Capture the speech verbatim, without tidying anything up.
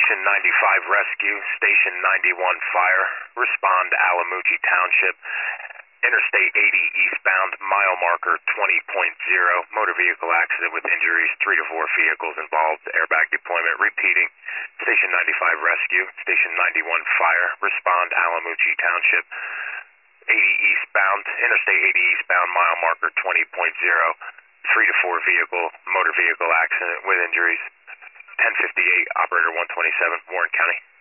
Station ninety-five Rescue, Station ninety-one Fire, respond to Alamucci Township, Interstate eighty eastbound, mile marker twenty point zero, motor vehicle accident with injuries, three to four vehicles involved, airbag deployment. Repeating, Station ninety-five Rescue, Station ninety-one Fire, respond Alamucci Township, eighty eastbound, Interstate eighty eastbound, mile marker twenty point zero, three to four vehicle, motor vehicle accident with injuries. ten fifty-eight, operator one twenty-seven, Warren County.